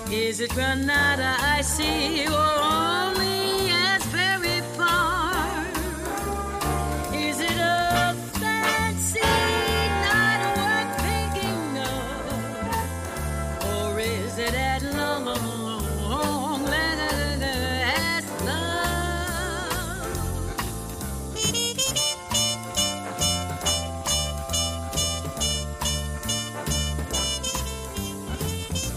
Is it Granada I see, or only Asbury Park? Is it a fancy not worth thinking of, or is it at long